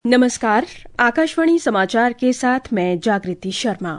नमस्कार, आकाशवाणी समाचार के साथ मैं जागृति शर्मा।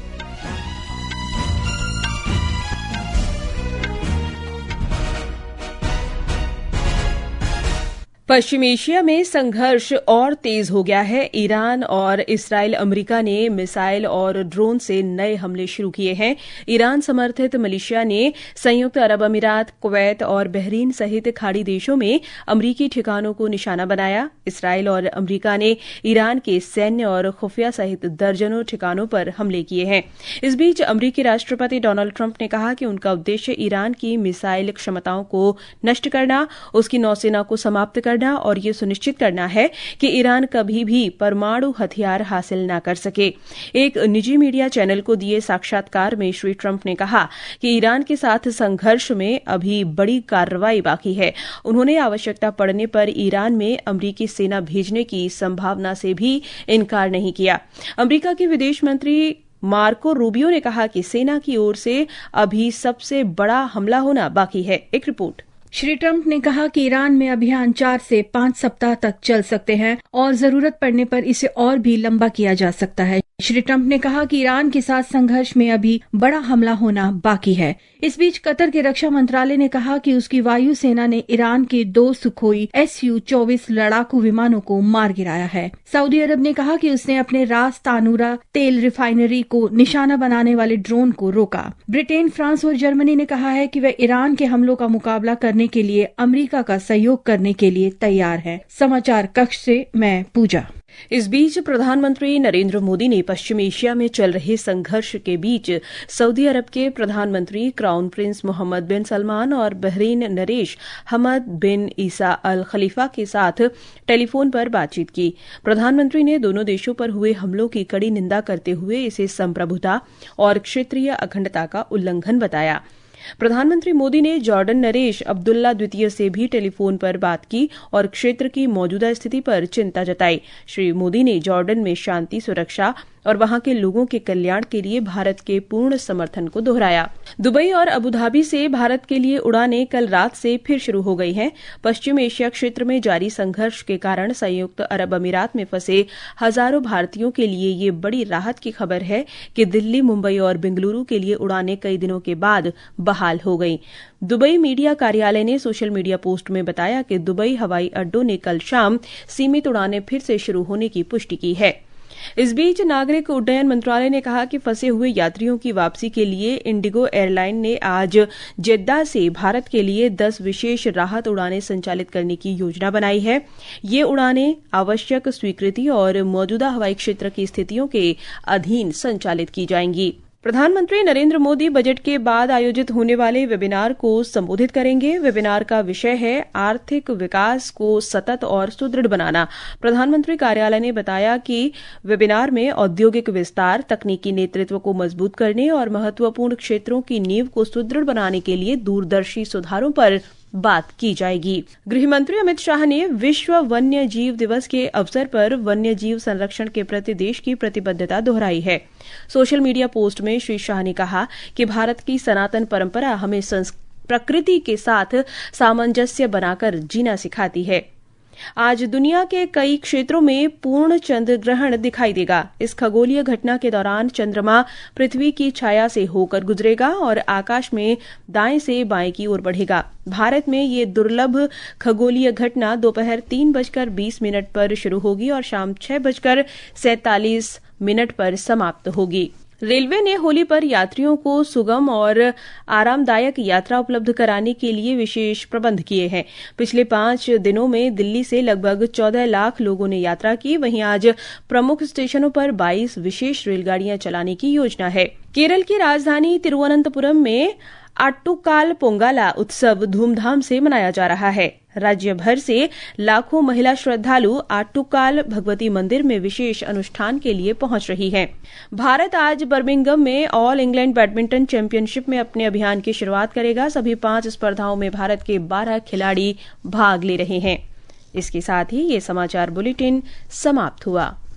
पश्चिम एशिया में संघर्ष और तेज हो गया है। ईरान और इस्राइल अमेरिका ने मिसाइल और ड्रोन से नए हमले शुरू किए हैं। ईरान समर्थित मिलिशिया ने संयुक्त अरब अमीरात, कुवैत और बहरीन सहित खाड़ी देशों में अमरीकी ठिकानों को निशाना बनाया। इस्राइल और अमेरिका ने ईरान के सैन्य और खुफिया सहित दर्जनों ठिकानों पर हमले किए हैं। इस बीच अमरीकी राष्ट्रपति डोनाल्ड ट्रंप ने कहा कि उनका उद्देश्य ईरान की मिसाइल क्षमताओं को नष्ट करना, उसकी नौसेना को समाप्त करना और ये सुनिश्चित करना है कि ईरान कभी भी परमाणु हथियार हासिल न कर सके। एक निजी मीडिया चैनल को दिए साक्षात्कार में श्री ट्रंप ने कहा कि ईरान के साथ संघर्ष में अभी बड़ी कार्रवाई बाकी है। उन्होंने आवश्यकता पड़ने पर ईरान में अमरीकी सेना भेजने की संभावना से भी इनकार नहीं किया। अमरीका के विदेश मंत्री मार्को रूबियो ने कहा कि सेना की ओर से अभी सबसे बड़ा हमला होना बाकी है। एक रिपोर्ट। श्री ट्रंप ने कहा कि ईरान में अभियान 4 से 5 सप्ताह तक चल सकते हैं और जरूरत पड़ने पर इसे और भी लंबा किया जा सकता है। श्री ट्रंप ने कहा कि ईरान के साथ संघर्ष में अभी बड़ा हमला होना बाकी है। इस बीच कतर के रक्षा मंत्रालय ने कहा कि उसकी वायु सेना ने ईरान के 2 सुखोई Su-24 लड़ाकू विमानों को मार गिराया है। सऊदी अरब ने कहा कि उसने अपने रास तानूरा तेल रिफाइनरी को निशाना बनाने वाले ड्रोन को रोका। ब्रिटेन, फ्रांस और जर्मनी ने कहा है कि वे ईरान के हमलों का मुकाबला करने के लिए अमेरिका का सहयोग करने के लिए तैयार है। समाचार कक्ष से मैं पूजा। इस बीच प्रधानमंत्री नरेंद्र मोदी ने पश्चिम एशिया में चल रहे संघर्ष के बीच सऊदी अरब के प्रधानमंत्री crown prince Mohammed bin Salman और बहरीन नरेश हमद बिन ईसा अल खलीफा के साथ टेलीफोन पर बातचीत की। प्रधानमंत्री ने दोनों देशों पर हुए हमलों की कड़ी निंदा करते हुए इसे संप्रभुता और क्षेत्रीय अखंडता का उल्लंघन बताया। प्रधानमंत्री मोदी ने जॉर्डन नरेश अब्दुल्ला द्वितीय से भी टेलीफोन पर बात की और क्षेत्र की मौजूदा स्थिति पर चिंता जताई। श्री मोदी ने जॉर्डन में शांति, सुरक्षा और वहां के लोगों के कल्याण के लिए भारत के पूर्ण समर्थन को दोहराया। दुबई और अबुधाबी से भारत के लिए उड़ानें कल रात से फिर शुरू हो गई हैं। पश्चिम एशिया क्षेत्र में जारी संघर्ष के कारण संयुक्त अरब अमीरात में फंसे हजारों भारतीयों के लिए ये बड़ी राहत की खबर है कि दिल्ली, मुंबई और बेंगलुरु के लिए उड़ानें कई दिनों के बाद बहाल हो गई। दुबई मीडिया कार्यालय ने सोशल मीडिया पोस्ट में बताया कि दुबई हवाई अड्डों ने कल शाम सीमित उड़ानें फिर से शुरू होने की पुष्टि की है। इस बीच नागरिक उड्डयन मंत्रालय ने कहा कि फंसे हुए यात्रियों की वापसी के लिए इंडिगो एयरलाइन ने आज जेद्दा से भारत के लिए 10 विशेष राहत उड़ानें संचालित करने की योजना बनाई है। ये उड़ानें आवश्यक स्वीकृति और मौजूदा हवाई क्षेत्र की स्थितियों के अधीन संचालित की जाएंगी। प्रधानमंत्री नरेंद्र मोदी बजट के बाद आयोजित होने वाले वेबिनार को संबोधित करेंगे। वेबिनार का विषय है आर्थिक विकास को सतत और सुदृढ़ बनाना। प्रधानमंत्री कार्यालय ने बताया कि वेबिनार में औद्योगिक विस्तार, तकनीकी नेतृत्व को मजबूत करने और महत्वपूर्ण क्षेत्रों की नींव को सुदृढ़ बनाने के लिए दूरदर्शी सुधारों पर बात की जाएगी। गृहमंत्री अमित शाह ने विश्व वन्य जीव दिवस के अवसर पर वन्य जीव संरक्षण के प्रति देश की प्रतिबद्धता दोहराई है। सोशल मीडिया पोस्ट में श्री शाह ने कहा कि भारत की सनातन परंपरा हमें प्रकृति के साथ सामंजस्य बनाकर जीना सिखाती है। आज दुनिया के कई क्षेत्रों में पूर्ण चंद्र ग्रहण दिखाई देगा। इस खगोलीय घटना के दौरान चंद्रमा पृथ्वी की छाया से होकर गुजरेगा और आकाश में दाएं से बाएं की ओर बढ़ेगा। भारत में ये दुर्लभ खगोलीय घटना दोपहर 3:20 पर शुरू होगी और शाम 6:47 पर समाप्त होगी। रेलवे ने होली पर यात्रियों को सुगम और आरामदायक यात्रा उपलब्ध कराने के लिए विशेष प्रबंध किए हैं। पिछले 5 दिनों में दिल्ली से लगभग 14 लाख लोगों ने यात्रा की। वहीं आज प्रमुख स्टेशनों पर 22 विशेष रेलगाड़ियां चलाने की योजना है। केरल की राजधानी तिरुवनंतपुरम में आट्टुकाल पोंगाला उत्सव धूमधाम से मनाया जा रहा है। राज्य भर से लाखों महिला श्रद्धालु आट्टुकाल भगवती मंदिर में विशेष अनुष्ठान के लिए पहुंच रही हैं। भारत आज बर्मिंघम में ऑल इंग्लैंड बैडमिंटन चैंपियनशिप में अपने अभियान की शुरुआत करेगा। सभी 5 स्पर्धाओं में भारत के 12 खिलाड़ी भाग ले रहे हैं। इसके साथ ही ये समाचार बुलेटिन समाप्त हुआ।